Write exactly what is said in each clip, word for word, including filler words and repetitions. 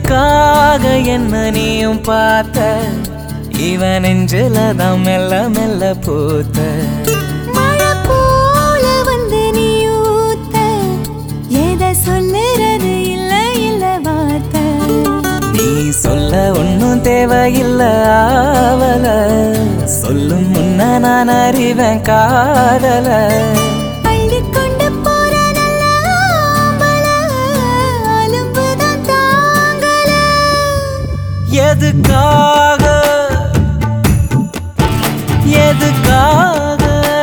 எதுக்காக என்ன நீயும் பார்த்த இவன் நெஞ்சில தான் மெல்ல மெல்ல பூத்த மழை போல வந்து நீ ஊத்த எதை சொல்லுறது இல்ல இல்ல வார்த்தை நீ சொல்ல ஒன்னும் தேவையில்ல ஆவல சொல்லும் முன்ன நான் அறிவேன் காதல அள்ளிக்கொண்டு போற நல்ல ஆம்பள அலும்புதான் தாங்கல எதுக்காக எதுக்காக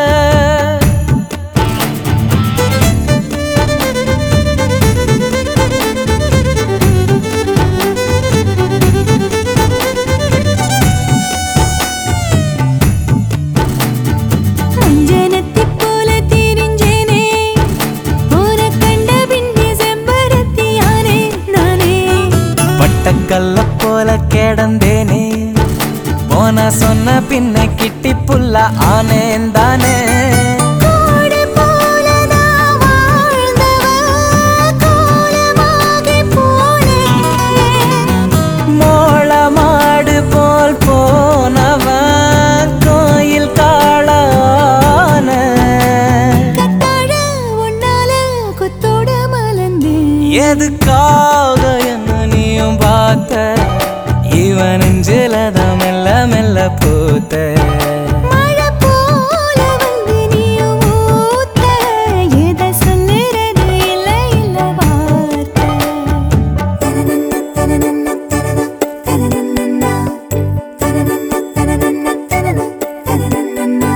அஞ்சனத்தை போல தெரிஞ்சேனே உன கண்ட பின்னே செம்பருத்தியானே நானே பட்டக்கல்ல போல கிடந்தேனே போன சொன்ன பின்ன கிட்டி புல்ல ஆனேன் தானே கோடு போலதான் வாழ்ந்தவ கோலமாகி போனேன் மோள மாடு போல் போனவன் கோயில் காளான கத்தாழ உன்னால கொத்தோட மலர்ந்தேன் எதுக்காக என்ன நீயும் பார்த்த இவன் நெஞ்சிலதான் மெல்ல மெல்ல பூத்த மழை போல வந்து நீயும் ஊத்த எதை சொல்லுறது இல்ல இல்ல வார்த்தை தனனன்ன தனனன்ன தனனன்ன தனனன்ன தனனன்ன தனனன்ன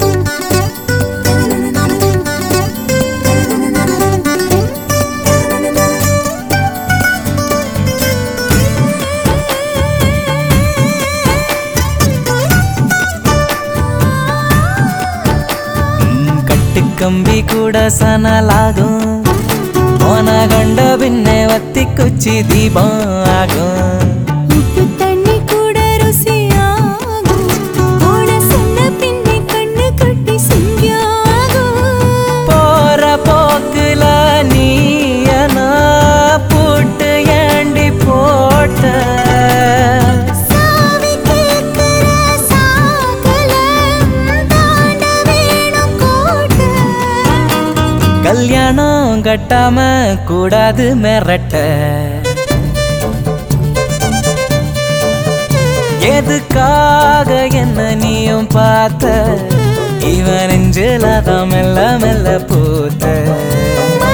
கம்பி கூட சனலாகும் போன கண்ட பின்னே வத்தி குச்சி தீபம் ஆகும் உப்பு தண்ணி கூட ருசியாகும் போன சொன்ன பின்னே கண்ணு கட்டி சிங்கியாகும் போற போக்குல நீயனா போட்டு ஏண்டி போட்ட சாவி கேக்குற சாகல தாண்ட வேணும் கோட்டை கல்யாணம் கட்டாம கூடாது மிரட்ட எதுக்காக என்ன நீயும் பார்த்த இவன் நெஞ்சில தான் மெல்ல மெல்ல பூத்த